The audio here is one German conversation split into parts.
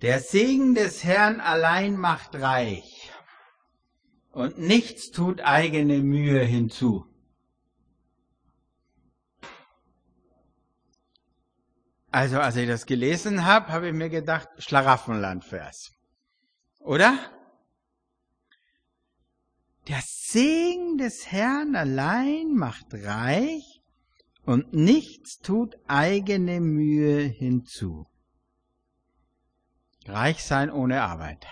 Der Segen des Herrn allein macht reich, und nichts tut eigene Mühe hinzu. Also, als ich das gelesen habe, habe ich mir gedacht, Schlaraffenland-Vers. Oder? Der Segen des Herrn allein macht reich, und nichts tut eigene Mühe hinzu. Reich sein ohne Arbeit.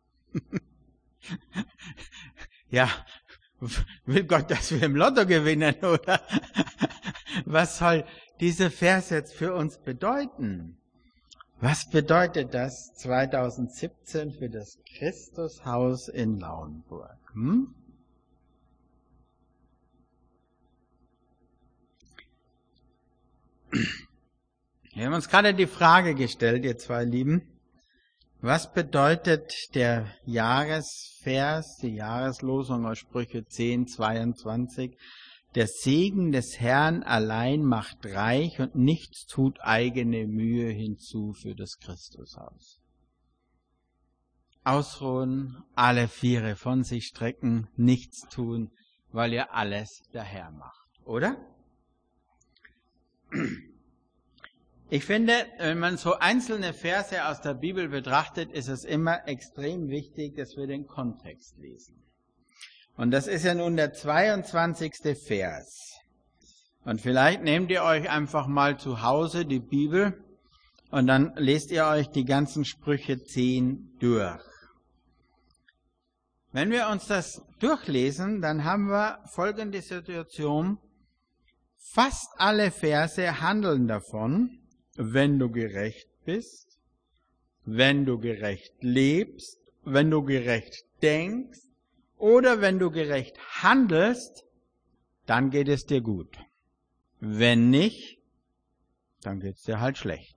Ja, will Gott, dass wir im Lotto gewinnen, oder? Was soll dieser Vers jetzt für uns bedeuten? Was bedeutet das 2017 für das Christushaus in Lauenburg? Wir haben uns gerade die Frage gestellt, ihr zwei Lieben, was bedeutet der Jahresvers, die Jahreslosung aus Sprüche 10, 22? Der Segen des Herrn allein macht reich und nichts tut eigene Mühe hinzu für das Christushaus. Ausruhen, alle Viere von sich strecken, nichts tun, weil ihr alles der Herr macht, oder? Ich finde, wenn man so einzelne Verse aus der Bibel betrachtet, ist es immer extrem wichtig, dass wir den Kontext lesen. Und das ist ja nun der 22. Vers. Und vielleicht nehmt ihr euch einfach mal zu Hause die Bibel und dann lest ihr euch die ganzen Sprüche 10 durch. Wenn wir uns das durchlesen, dann haben wir folgende Situation. Fast alle Verse handeln davon, wenn du gerecht bist, wenn du gerecht lebst, wenn du gerecht denkst oder wenn du gerecht handelst, dann geht es dir gut. Wenn nicht, dann geht es dir halt schlecht.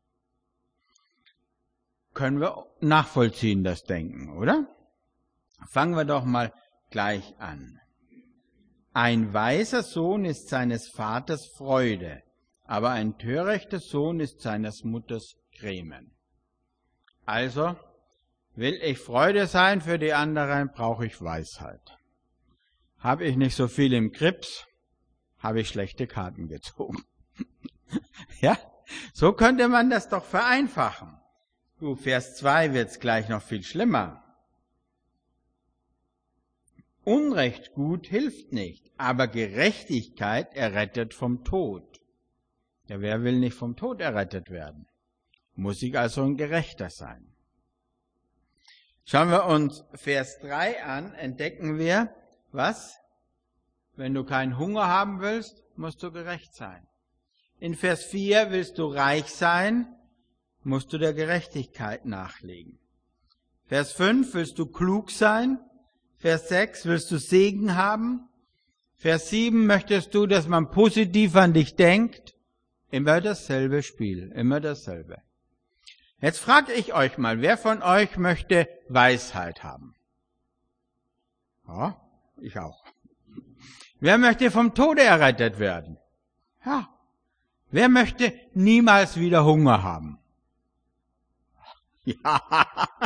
Können wir nachvollziehen, das Denken, oder? Fangen wir doch mal gleich an. Ein weiser Sohn ist seines Vaters Freude, aber ein törichter Sohn ist seines Mutters Grämen. Also, will ich Freude sein für die anderen, brauche ich Weisheit. Habe ich nicht so viel im Grips, habe ich schlechte Karten gezogen. Ja, so könnte man das doch vereinfachen. Du, Vers 2 wird's gleich noch viel schlimmer. Unrecht gut hilft nicht, aber Gerechtigkeit errettet vom Tod. Ja, wer will nicht vom Tod errettet werden? Muss ich also ein Gerechter sein. Schauen wir uns Vers 3 an, entdecken wir, was? Wenn du keinen Hunger haben willst, musst du gerecht sein. In Vers 4 willst du reich sein, musst du der Gerechtigkeit nachlegen. Vers 5 willst du klug sein. Vers 6 willst du Segen haben. Vers 7 möchtest du, dass man positiv an dich denkt. Immer dasselbe Spiel, immer dasselbe. Jetzt frage ich euch mal, wer von euch möchte Weisheit haben? Ja, ich auch. Wer möchte vom Tode errettet werden? Ja. Wer möchte niemals wieder Hunger haben? Ja.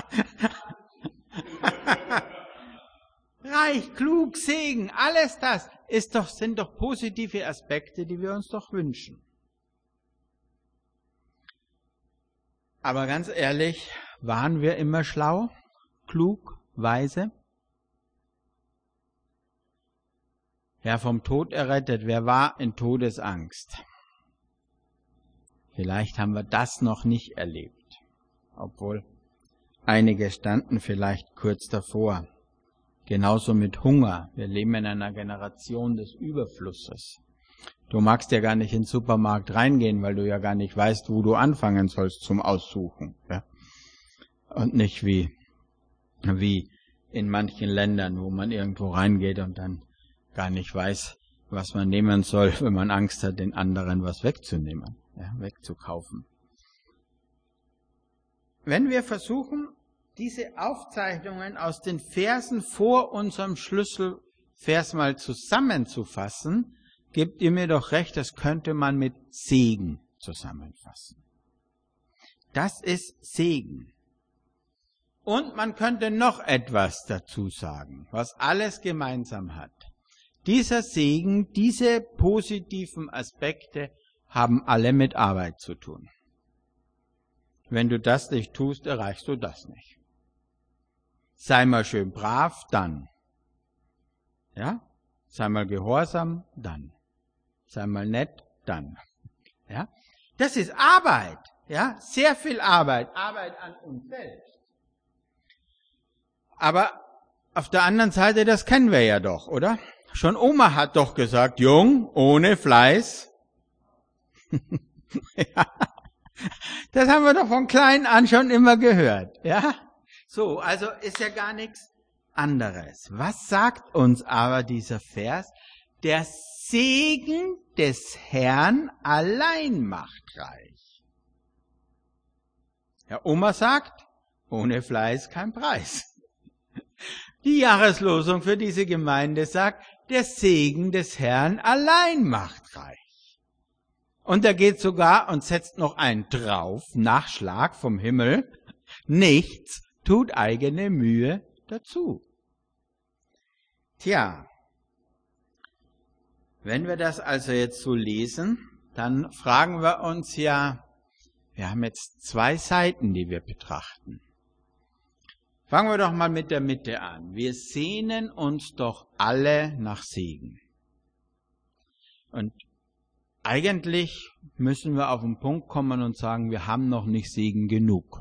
Reich, klug, Segen, alles das sind doch positive Aspekte, die wir uns doch wünschen. Aber ganz ehrlich, waren wir immer schlau, klug, weise? Ja, vom Tod errettet, wer war in Todesangst? Vielleicht haben wir das noch nicht erlebt, obwohl einige standen vielleicht kurz davor. Genauso mit Hunger. Wir leben in einer Generation des Überflusses. Du magst ja gar nicht in den Supermarkt reingehen, weil du ja gar nicht weißt, wo du anfangen sollst zum Aussuchen. Ja? Und nicht wie in manchen Ländern, wo man irgendwo reingeht und dann gar nicht weiß, was man nehmen soll, wenn man Angst hat, den anderen was wegzunehmen, ja, wegzukaufen. Wenn wir versuchen, diese Aufzeichnungen aus den Versen vor unserem Schlüsselvers mal zusammenzufassen, gebt ihr mir doch recht, das könnte man mit Segen zusammenfassen. Das ist Segen. Und man könnte noch etwas dazu sagen, was alles gemeinsam hat. Dieser Segen, diese positiven Aspekte haben alle mit Arbeit zu tun. Wenn du das nicht tust, erreichst du das nicht. Sei mal schön brav, dann. Ja? Sei mal gehorsam, dann. Sei mal nett, dann. Ja? Das ist Arbeit. Ja? Sehr viel Arbeit. Arbeit an uns selbst. Aber auf der anderen Seite, das kennen wir ja doch, oder? Schon Oma hat doch gesagt, Jung, ohne Fleiß. Ja. Das haben wir doch von klein an schon immer gehört. Ja? So, also ist ja gar nichts anderes. Was sagt uns aber dieser Vers? Der Segen des Herrn allein macht reich. Ja, Oma sagt, ohne Fleiß kein Preis. Die Jahreslosung für diese Gemeinde sagt, der Segen des Herrn allein macht reich. Und er geht sogar und setzt noch einen drauf, Nachschlag vom Himmel. Nichts tut eigene Mühe dazu. Tja, wenn wir das also jetzt so lesen, dann fragen wir uns ja, wir haben jetzt 2 Seiten, die wir betrachten. Fangen wir doch mal mit der Mitte an. Wir sehnen uns doch alle nach Segen. Und eigentlich müssen wir auf den Punkt kommen und sagen, wir haben noch nicht Segen genug.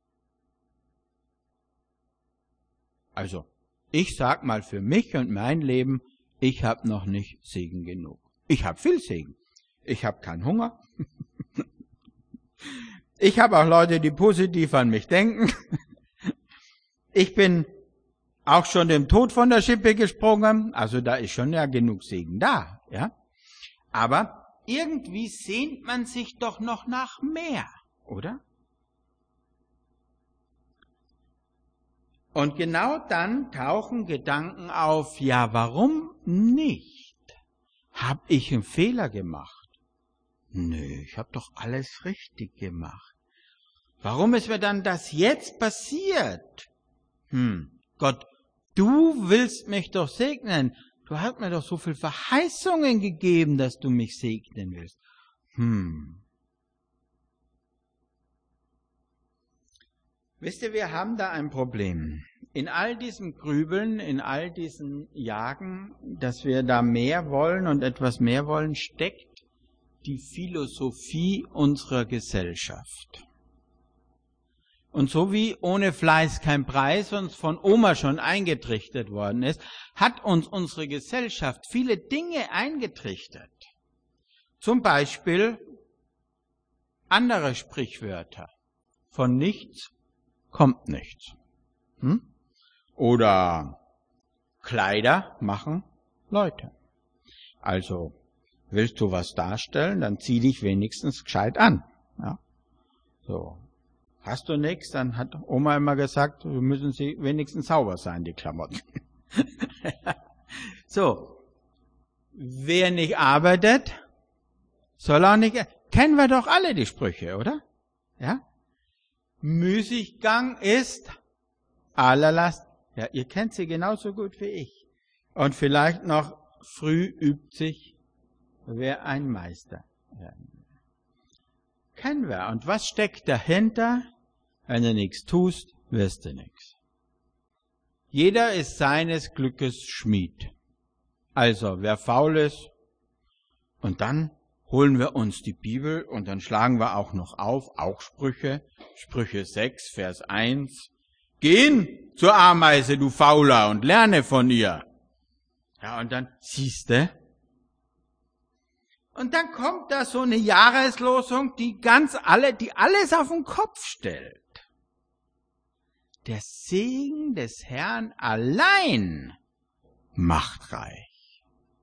Also, ich sag mal für mich und mein Leben, ich habe noch nicht Segen genug. Ich habe viel Segen. Ich habe keinen Hunger. Ich habe auch Leute, die positiv an mich denken. Ich bin auch schon dem Tod von der Schippe gesprungen. Also da ist schon ja genug Segen da. Ja? Aber irgendwie sehnt man sich doch noch nach mehr, oder? Und genau dann tauchen Gedanken auf, ja, warum nicht? Hab ich einen Fehler gemacht? Nö, ich habe doch alles richtig gemacht. Warum ist mir dann das jetzt passiert? Gott, du willst mich doch segnen. Du hast mir doch so viel Verheißungen gegeben, dass du mich segnen willst. Wisst ihr, wir haben da ein Problem. In all diesem Grübeln, in all diesen Jagen, dass wir da mehr wollen und etwas mehr wollen, steckt die Philosophie unserer Gesellschaft. Und so wie ohne Fleiß kein Preis uns von Oma schon eingetrichtert worden ist, hat uns unsere Gesellschaft viele Dinge eingetrichtert. Zum Beispiel andere Sprichwörter. Von nichts kommt nichts. Oder Kleider machen Leute. Also willst du was darstellen, dann zieh dich wenigstens gescheit an. Ja? So. Hast du nichts, dann hat Oma immer gesagt, müssen sie wenigstens sauber sein, die Klamotten. So, wer nicht arbeitet, soll auch nicht. Kennen wir doch alle die Sprüche, oder? Ja? Müßiggang ist aller Last. Ja, ihr kennt sie genauso gut wie ich. Und vielleicht noch früh übt sich, wer ein Meister werden will. Kennen wir. Und was steckt dahinter? Wenn du nichts tust, wirst du nichts. Jeder ist seines Glückes Schmied. Also, wer faul ist, und dann holen wir uns die Bibel und dann schlagen wir auch noch auf, auch Sprüche, Sprüche 6, Vers 1. Geh zur Ameise, du Fauler, und lerne von ihr. Ja, und dann, siehste. Und dann kommt da so eine Jahreslosung, die alles auf den Kopf stellt. Der Segen des Herrn allein macht reich.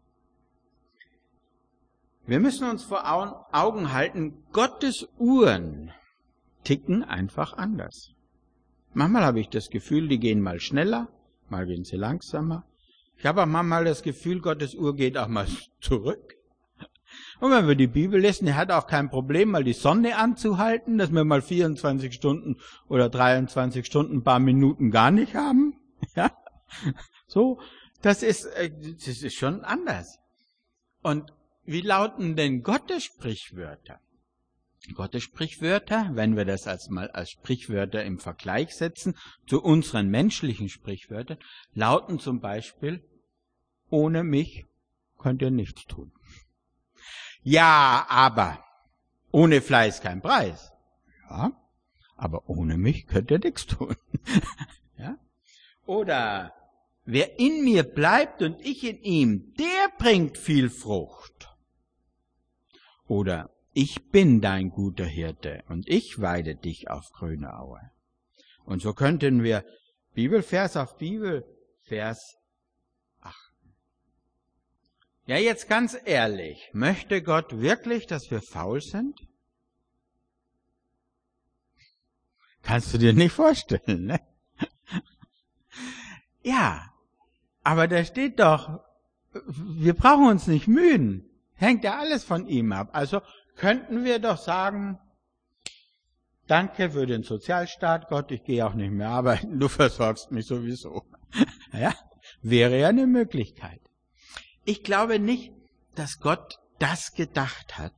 Wir müssen uns vor Augen halten, Gottes Uhren ticken einfach anders. Manchmal habe ich das Gefühl, die gehen mal schneller, mal gehen sie langsamer. Ich habe auch manchmal das Gefühl, Gottes Uhr geht auch mal zurück. Und wenn wir die Bibel lesen, er hat auch kein Problem, mal die Sonne anzuhalten, dass wir mal 24 Stunden oder 23 Stunden ein paar Minuten gar nicht haben. Ja, so, das ist schon anders. Und wie lauten denn Gottes Sprichwörter? Gottes Sprichwörter, wenn wir das mal als Sprichwörter im Vergleich setzen zu unseren menschlichen Sprichwörtern, lauten zum Beispiel: Ohne mich könnt ihr nichts tun. Ja, aber ohne Fleiß kein Preis. Ja, aber ohne mich könnt ihr nichts tun. Ja? Oder wer in mir bleibt und ich in ihm, der bringt viel Frucht. Oder ich bin dein guter Hirte und ich weide dich auf grüne Aue. Und so könnten wir Bibelvers auf Bibelvers achten. Ja, jetzt ganz ehrlich, möchte Gott wirklich, dass wir faul sind? Kannst du dir nicht vorstellen, ne? Ja, aber da steht doch, wir brauchen uns nicht mühen. Hängt ja alles von ihm ab. Also könnten wir doch sagen, danke für den Sozialstaat, Gott, ich gehe auch nicht mehr arbeiten, du versorgst mich sowieso. Ja, wäre ja eine Möglichkeit. Ich glaube nicht, dass Gott das gedacht hat.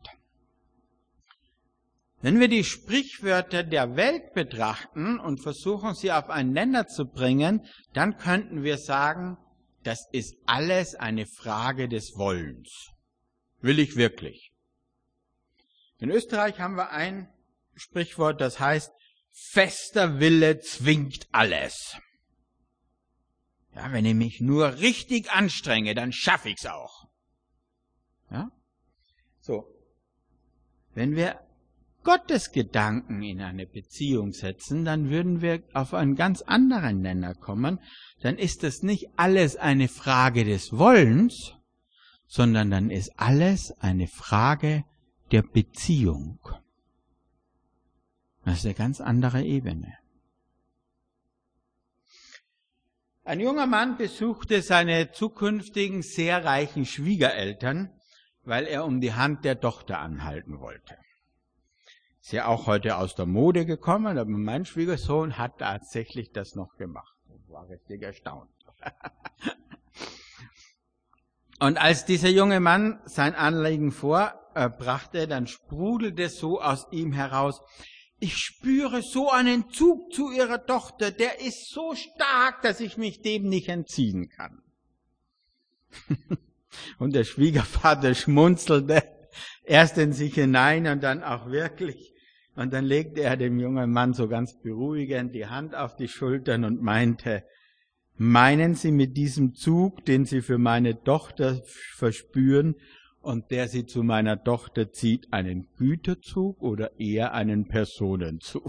Wenn wir die Sprichwörter der Welt betrachten und versuchen, sie auf einen Nenner zu bringen, dann könnten wir sagen, das ist alles eine Frage des Wollens. Will ich wirklich? In Österreich haben wir ein Sprichwort, das heißt, fester Wille zwingt alles. Ja, wenn ich mich nur richtig anstrenge, dann schaffe ich es auch. Ja? So. Wenn wir Gottes Gedanken in eine Beziehung setzen, dann würden wir auf einen ganz anderen Nenner kommen. Dann ist es nicht alles eine Frage des Wollens, sondern dann ist alles eine Frage der Beziehung. Das ist eine ganz andere Ebene. Ein junger Mann besuchte seine zukünftigen sehr reichen Schwiegereltern, weil er um die Hand der Tochter anhalten wollte. Ist ja auch heute aus der Mode gekommen, aber mein Schwiegersohn hat tatsächlich das noch gemacht. Ich war richtig erstaunt. Und als dieser junge Mann sein Anliegen vorbrachte, dann sprudelte so aus ihm heraus: Ich spüre so einen Zug zu ihrer Tochter, der ist so stark, dass ich mich dem nicht entziehen kann. Und der Schwiegervater schmunzelte erst in sich hinein und dann auch wirklich. Und dann legte er dem jungen Mann so ganz beruhigend die Hand auf die Schultern und meinte: Meinen Sie mit diesem Zug, den Sie für meine Tochter verspüren und der Sie zu meiner Tochter zieht, einen Güterzug oder eher einen Personenzug?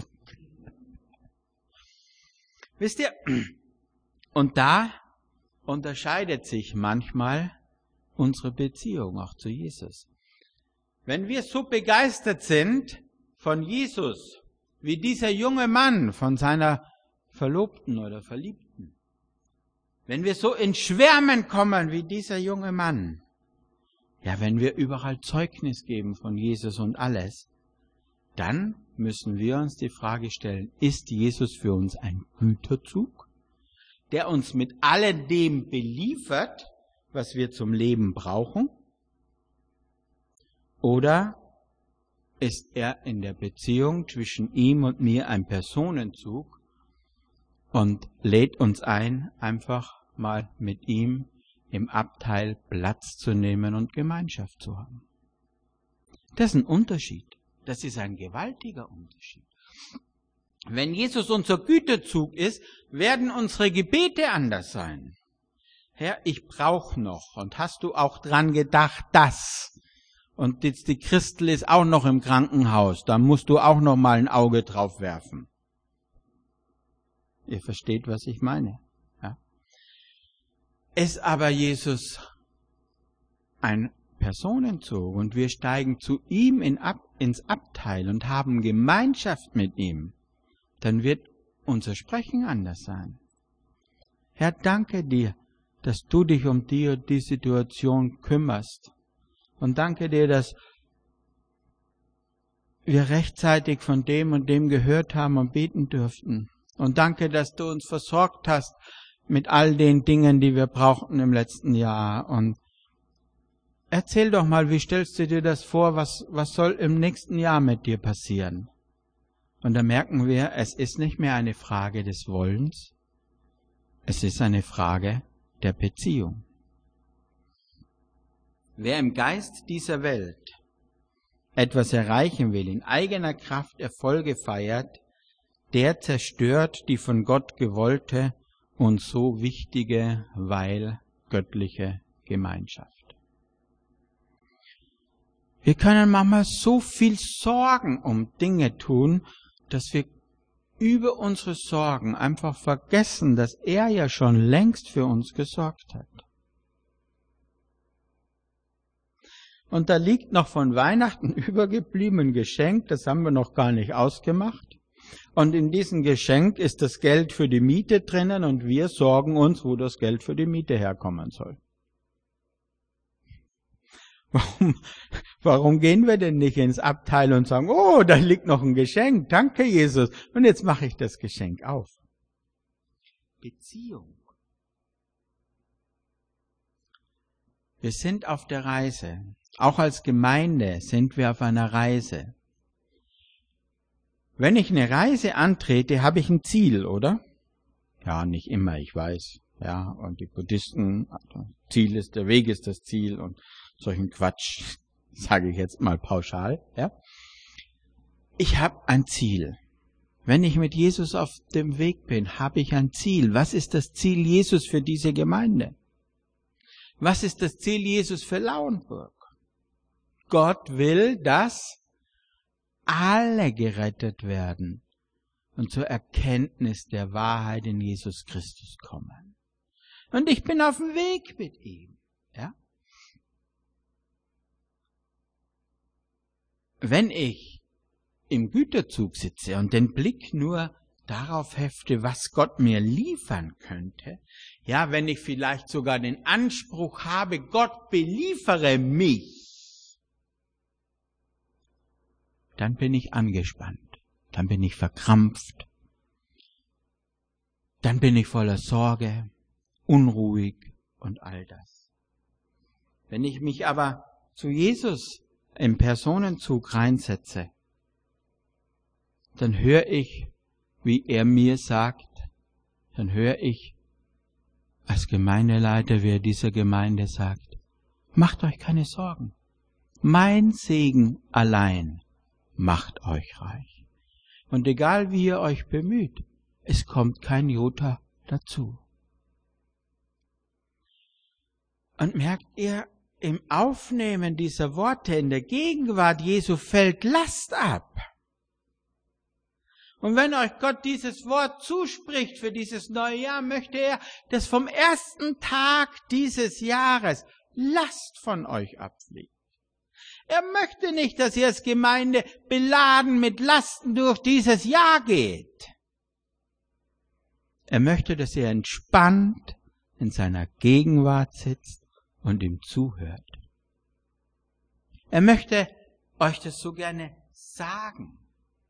Wisst ihr, und da unterscheidet sich manchmal unsere Beziehung auch zu Jesus. Wenn wir so begeistert sind von Jesus, wie dieser junge Mann von seiner Verlobten oder Verliebten, wenn wir so ins Schwärmen kommen wie dieser junge Mann, ja, wenn wir überall Zeugnis geben von Jesus und alles, dann müssen wir uns die Frage stellen, ist Jesus für uns ein Güterzug, der uns mit alledem beliefert, was wir zum Leben brauchen? Oder ist er in der Beziehung zwischen ihm und mir ein Personenzug und lädt uns ein, einfach mal mit ihm im Abteil Platz zu nehmen und Gemeinschaft zu haben? Das ist ein Unterschied. Das ist ein gewaltiger Unterschied. Wenn Jesus unser Gütezug ist, werden unsere Gebete anders sein. Herr, ich brauche noch. Und hast du auch dran gedacht, dass? Und jetzt die Christel ist auch noch im Krankenhaus. Da musst du auch noch mal ein Auge drauf werfen. Ihr versteht, was ich meine. Ja? Ist aber Jesus ein Personenzug und wir steigen zu ihm ins Abteil und haben Gemeinschaft mit ihm, dann wird unser Sprechen anders sein. Herr, danke dir, dass du dich um die Situation kümmerst. Und danke dir, dass wir rechtzeitig von dem und dem gehört haben und beten durften. Und danke, dass du uns versorgt hast mit all den Dingen, die wir brauchten im letzten Jahr. Und erzähl doch mal, wie stellst du dir das vor, was soll im nächsten Jahr mit dir passieren? Und da merken wir, es ist nicht mehr eine Frage des Wollens, es ist eine Frage der Beziehung. Wer im Geist dieser Welt etwas erreichen will, in eigener Kraft Erfolge feiert, der zerstört die von Gott gewollte und so wichtige, weil göttliche Gemeinschaft. Wir können manchmal so viel Sorgen um Dinge tun, dass wir über unsere Sorgen einfach vergessen, dass er ja schon längst für uns gesorgt hat. Und da liegt noch von Weihnachten übergeblieben ein Geschenk, das haben wir noch gar nicht ausgemacht. Und in diesem Geschenk ist das Geld für die Miete drinnen und wir sorgen uns, wo das Geld für die Miete herkommen soll. Warum gehen wir denn nicht ins Abteil und sagen, oh, da liegt noch ein Geschenk, danke Jesus, und jetzt mache ich das Geschenk auf. Beziehung. Wir sind auf der Reise. Auch als Gemeinde sind wir auf einer Reise. Wenn ich eine Reise antrete, habe ich ein Ziel, oder? Ja, nicht immer, ich weiß. Ja, und die Buddhisten, Ziel ist, der Weg ist das Ziel und solchen Quatsch, sage ich jetzt mal pauschal. Ja. Ich habe ein Ziel. Wenn ich mit Jesus auf dem Weg bin, habe ich ein Ziel. Was ist das Ziel Jesus für diese Gemeinde? Was ist das Ziel Jesus für Lauenburg? Gott will, dass alle gerettet werden und zur Erkenntnis der Wahrheit in Jesus Christus kommen. Und ich bin auf dem Weg mit ihm. Ja? Wenn ich im Güterzug sitze und den Blick nur darauf hefte, was Gott mir liefern könnte, ja, wenn ich vielleicht sogar den Anspruch habe, Gott beliefere mich, dann bin ich angespannt, dann bin ich verkrampft, dann bin ich voller Sorge, unruhig und all das. Wenn ich mich aber zu Jesus im Personenzug reinsetze, dann höre ich, wie er mir sagt, dann höre ich als Gemeindeleiter, wie er dieser Gemeinde sagt, macht euch keine Sorgen, mein Segen allein macht euch reich. Und egal wie ihr euch bemüht, es kommt kein Jota dazu. Und merkt ihr, im Aufnehmen dieser Worte in der Gegenwart Jesu fällt Last ab. Und wenn euch Gott dieses Wort zuspricht für dieses neue Jahr, möchte er, dass vom ersten Tag dieses Jahres Last von euch abfliegt. Er möchte nicht, dass ihr als Gemeinde beladen mit Lasten durch dieses Jahr geht. Er möchte, dass ihr entspannt in seiner Gegenwart sitzt und ihm zuhört. Er möchte euch das so gerne sagen.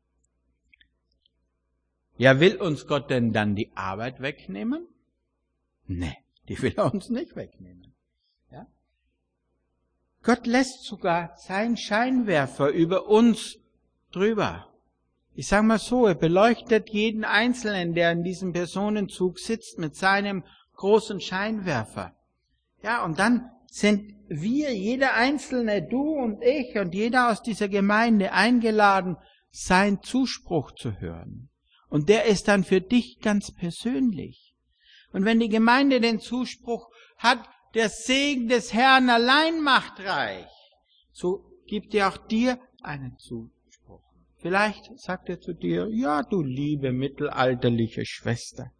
Ja, will uns Gott denn dann die Arbeit wegnehmen? Nee, die will er uns nicht wegnehmen. Ja? Gott lässt sogar seinen Scheinwerfer über uns drüber. Ich sage mal so, er beleuchtet jeden Einzelnen, der in diesem Personenzug sitzt, mit seinem großen Scheinwerfer. Ja, und dann sind wir, jeder Einzelne, du und ich und jeder aus dieser Gemeinde eingeladen, seinen Zuspruch zu hören. Und der ist dann für dich ganz persönlich. Und wenn die Gemeinde den Zuspruch hat, der Segen des Herrn allein macht reich, so gibt er auch dir einen Zuspruch. Vielleicht sagt er zu dir, ja, du liebe mittelalterliche Schwester.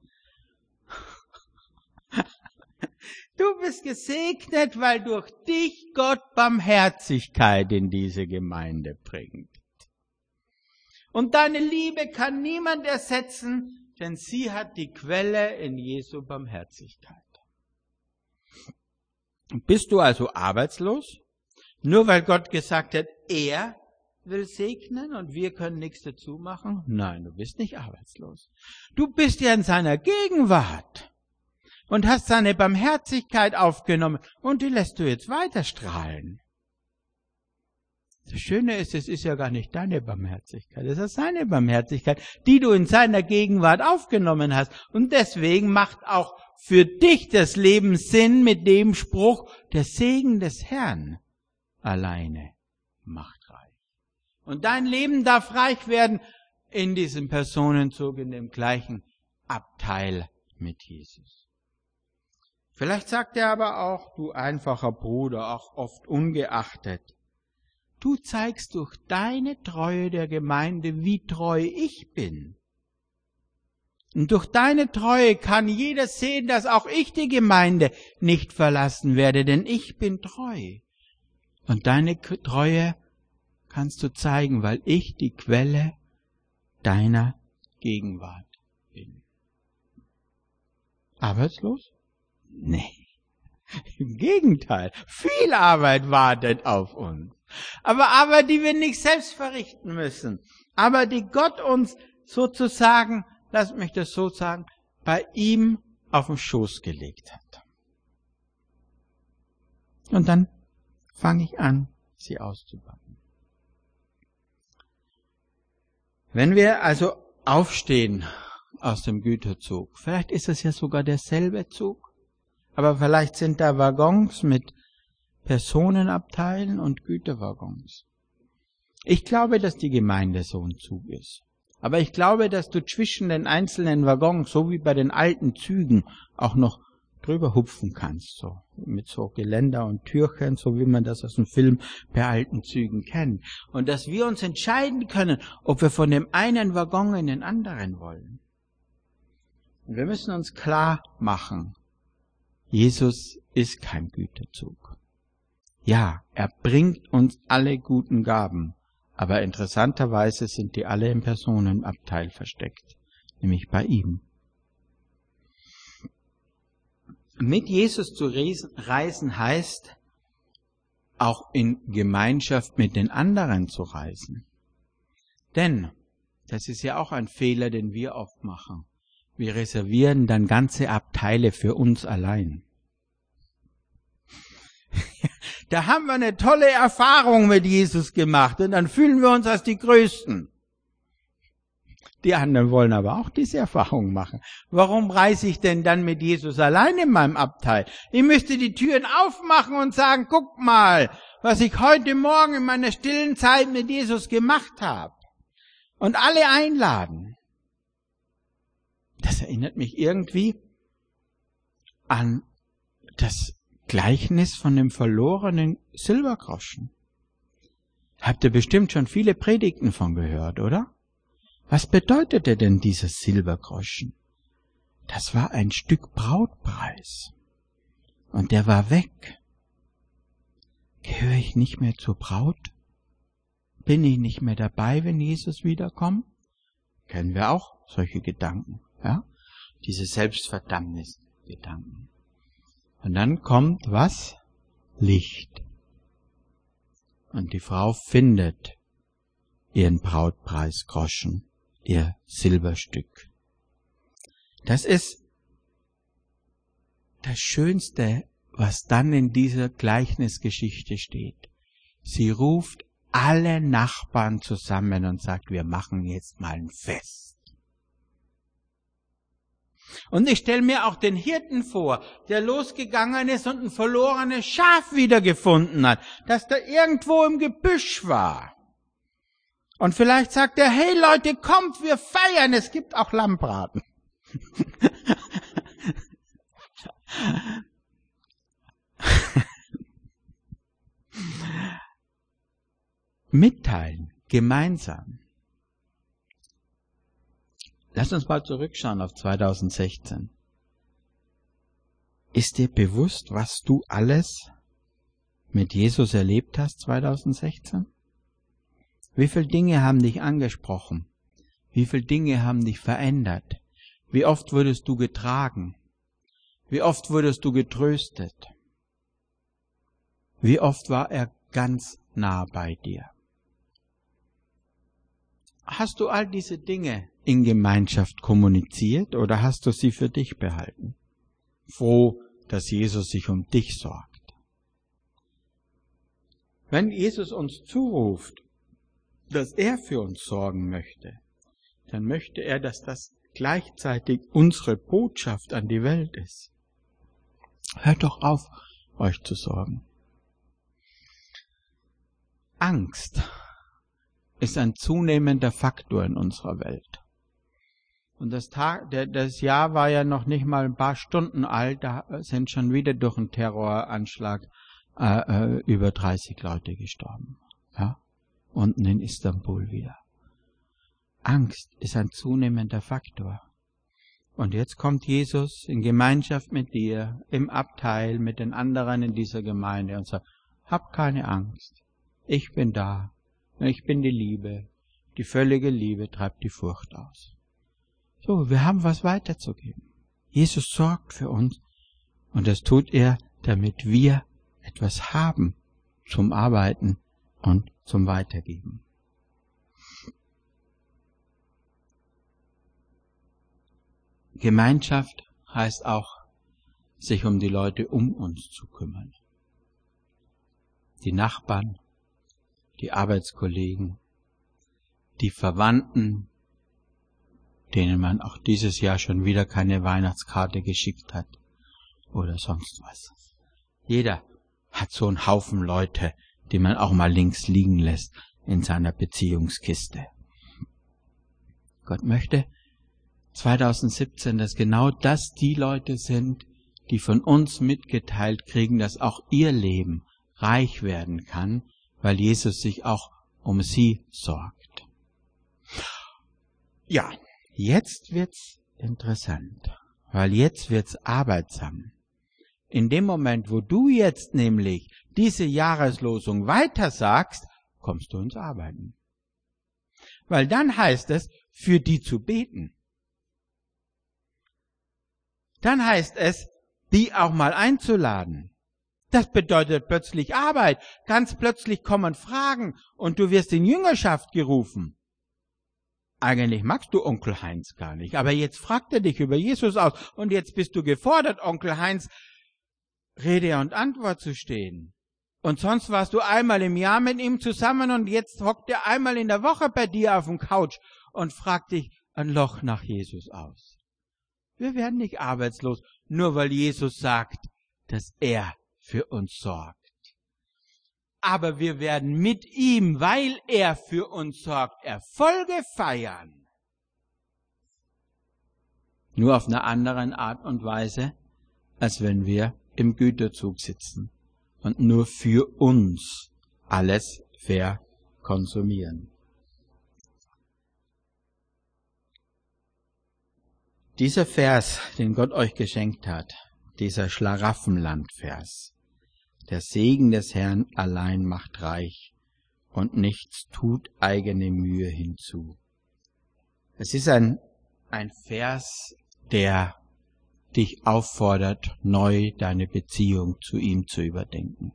Du bist gesegnet, weil durch dich Gott Barmherzigkeit in diese Gemeinde bringt. Und deine Liebe kann niemand ersetzen, denn sie hat die Quelle in Jesu Barmherzigkeit. Bist du also arbeitslos? Nur weil Gott gesagt hat, er will segnen und wir können nichts dazu machen? Nein, du bist nicht arbeitslos. Du bist ja in seiner Gegenwart und hast seine Barmherzigkeit aufgenommen und die lässt du jetzt weiter strahlen. Das Schöne ist, es ist ja gar nicht deine Barmherzigkeit, es ist seine Barmherzigkeit, die du in seiner Gegenwart aufgenommen hast. Und deswegen macht auch für dich das Leben Sinn mit dem Spruch, der Segen des Herrn alleine macht reich. Und dein Leben darf reich werden in diesem Personenzug, in dem gleichen Abteil mit Jesus. Vielleicht sagt er aber auch, du einfacher Bruder, auch oft ungeachtet, du zeigst durch deine Treue der Gemeinde, wie treu ich bin. Und durch deine Treue kann jeder sehen, dass auch ich die Gemeinde nicht verlassen werde, denn ich bin treu. Und deine Treue kannst du zeigen, weil ich die Quelle deiner Gegenwart bin. Arbeitslos? Nee. Im Gegenteil, viel Arbeit wartet auf uns. Aber Arbeit, die wir nicht selbst verrichten müssen. Aber die Gott uns sozusagen, lass mich das so sagen, bei ihm auf den Schoß gelegt hat. Und dann fange ich an, sie auszubauen. Wenn wir also aufstehen aus dem Güterzug, vielleicht ist es ja sogar derselbe Zug, aber vielleicht sind da Waggons mit Personenabteilen und Güterwaggons. Ich glaube, dass die Gemeinde so ein Zug ist. Aber ich glaube, dass du zwischen den einzelnen Waggons, so wie bei den alten Zügen, auch noch drüber hupfen kannst, so mit so Geländer und Türchen, so wie man das aus dem Film bei alten Zügen kennt. Und dass wir uns entscheiden können, ob wir von dem einen Waggon in den anderen wollen. Und wir müssen uns klar machen, Jesus ist kein Güterzug. Ja, er bringt uns alle guten Gaben, aber interessanterweise sind die alle im Personenabteil versteckt, nämlich bei ihm. Mit Jesus zu reisen heißt, auch in Gemeinschaft mit den anderen zu reisen. Denn, das ist ja auch ein Fehler, den wir oft machen, wir reservieren dann ganze Abteile für uns allein. Da haben wir eine tolle Erfahrung mit Jesus gemacht und dann fühlen wir uns als die Größten. Die anderen wollen aber auch diese Erfahrung machen. Warum reise ich denn dann mit Jesus allein in meinem Abteil? Ich müsste die Türen aufmachen und sagen, guck mal, was ich heute Morgen in meiner stillen Zeit mit Jesus gemacht habe. Und alle einladen. Das erinnert mich irgendwie an das Gleichnis von dem verlorenen Silbergroschen. Habt ihr bestimmt schon viele Predigten von gehört, oder? Was bedeutete denn dieser Silbergroschen? Das war ein Stück Brautpreis. Und der war weg. Gehöre ich nicht mehr zur Braut? Bin ich nicht mehr dabei, wenn Jesus wiederkommt? Kennen wir auch solche Gedanken, ja? Diese Selbstverdammnis-Gedanken. Und dann kommt was? Licht. Und die Frau findet ihren Brautpreisgroschen, ihr Silberstück. Das ist das Schönste, was dann in dieser Gleichnisgeschichte steht. Sie ruft alle Nachbarn zusammen und sagt, wir machen jetzt mal ein Fest. Und ich stelle mir auch den Hirten vor, der losgegangen ist und ein verlorenes Schaf wiedergefunden hat, das da irgendwo im Gebüsch war. Und vielleicht sagt er, hey Leute, kommt, wir feiern, es gibt auch Lammbraten. Mitteilen, gemeinsam. Lass uns mal zurückschauen auf 2016. Ist dir bewusst, was du alles mit Jesus erlebt hast 2016? Wie viele Dinge haben dich angesprochen? Wie viele Dinge haben dich verändert? Wie oft wurdest du getragen? Wie oft wurdest du getröstet? Wie oft war ganz nah bei dir. Hast du all diese Dinge in Gemeinschaft kommuniziert oder hast du sie für dich behalten? Froh, dass Jesus sich um dich sorgt. Wenn Jesus uns zuruft, dass er für uns sorgen möchte, dann möchte er, dass das gleichzeitig unsere Botschaft an die Welt ist. Hört doch auf, euch zu sorgen. Angst ist ein zunehmender Faktor in unserer Welt. Und das Jahr war ja noch nicht mal ein paar Stunden alt, da sind schon wieder durch einen Terroranschlag über 30 Leute gestorben. Ja? Unten in Istanbul wieder. Angst ist ein zunehmender Faktor. Und jetzt kommt Jesus in Gemeinschaft mit dir, im Abteil, mit den anderen in dieser Gemeinde und sagt, hab keine Angst, ich bin da, ich bin die Liebe, die völlige Liebe treibt die Furcht aus. So, wir haben was weiterzugeben. Jesus sorgt für uns und das tut er, damit wir etwas haben zum Arbeiten und zum Weitergeben. Gemeinschaft heißt auch, sich um die Leute um uns zu kümmern. Die Nachbarn, die Arbeitskollegen, die Verwandten, denen man auch dieses Jahr schon wieder keine Weihnachtskarte geschickt hat oder sonst was. Jeder hat so einen Haufen Leute, die man auch mal links liegen lässt in seiner Beziehungskiste. Gott möchte 2017, dass genau das die Leute sind, die von uns mitgeteilt kriegen, dass auch ihr Leben reich werden kann, weil Jesus sich auch um sie sorgt. Ja, jetzt wird's interessant, weil jetzt wird's arbeitsam. In dem Moment, wo du jetzt nämlich diese Jahreslosung weitersagst, kommst du ins Arbeiten. Weil dann heißt es, für die zu beten. Dann heißt es, die auch mal einzuladen. Das bedeutet plötzlich Arbeit. Ganz plötzlich kommen Fragen und du wirst in Jüngerschaft gerufen. Eigentlich magst du Onkel Heinz gar nicht, aber jetzt fragt er dich über Jesus aus und jetzt bist du gefordert, Onkel Heinz Rede und Antwort zu stehen. Und sonst warst du einmal im Jahr mit ihm zusammen und jetzt hockt er einmal in der Woche bei dir auf dem Couch und fragt dich ein Loch nach Jesus aus. Wir werden nicht arbeitslos, nur weil Jesus sagt, dass er für uns sorgt. Aber wir werden mit ihm, weil er für uns sorgt, Erfolge feiern. Nur auf einer anderen Art und Weise, als wenn wir im Güterzug sitzen und nur für uns alles verkonsumieren. Dieser Vers, den Gott euch geschenkt hat, dieser Schlaraffenland-Vers, der Segen des Herrn allein macht reich und nichts tut eigene Mühe hinzu. Es ist ein Vers, der dich auffordert, neu deine Beziehung zu ihm zu überdenken.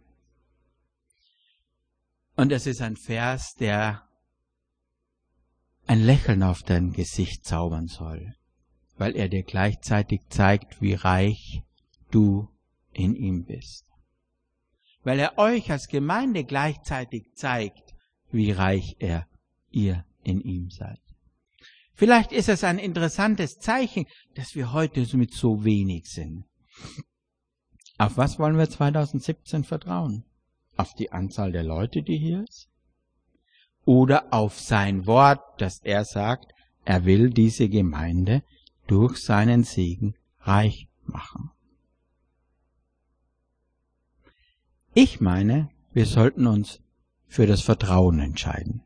Und es ist ein Vers, der ein Lächeln auf dein Gesicht zaubern soll, weil er dir gleichzeitig zeigt, wie reich du in ihm bist. Weil er euch als Gemeinde gleichzeitig zeigt, wie reich ihr in ihm seid. Vielleicht ist es ein interessantes Zeichen, dass wir heute mit so wenig sind. Auf was wollen wir 2017 vertrauen? Auf die Anzahl der Leute, die hier ist? Oder auf sein Wort, dass er sagt, er will diese Gemeinde durch seinen Segen reich machen? Ich meine, wir sollten uns für das Vertrauen entscheiden.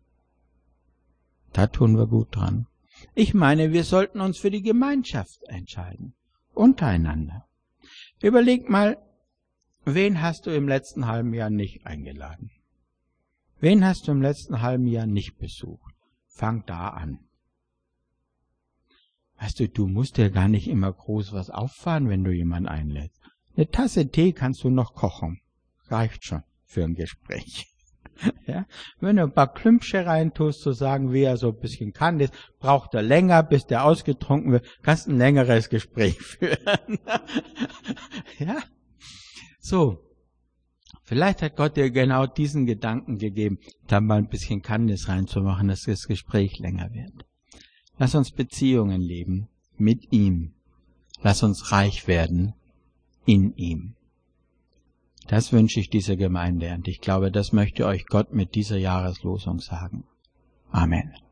Da tun wir gut dran. Ich meine, wir sollten uns für die Gemeinschaft entscheiden. Untereinander. Überleg mal, wen hast du im letzten halben Jahr nicht eingeladen? Wen hast du im letzten halben Jahr nicht besucht? Fang da an. Weißt du, du musst dir gar nicht immer groß was auffahren, wenn du jemanden einlädst. Eine Tasse Tee kannst du noch kochen. Reicht schon für ein Gespräch. Ja? Wenn du ein paar Klümpsche reintust, so sagen wie er so ein bisschen kann, das braucht er länger, bis der ausgetrunken wird, kannst ein längeres Gespräch führen. Ja? So. Vielleicht hat Gott dir genau diesen Gedanken gegeben, da mal ein bisschen Kandis reinzumachen, dass das Gespräch länger wird. Lass uns Beziehungen leben mit ihm. Lass uns reich werden in ihm. Das wünsche ich dieser Gemeinde und ich glaube, das möchte euch Gott mit dieser Jahreslosung sagen. Amen.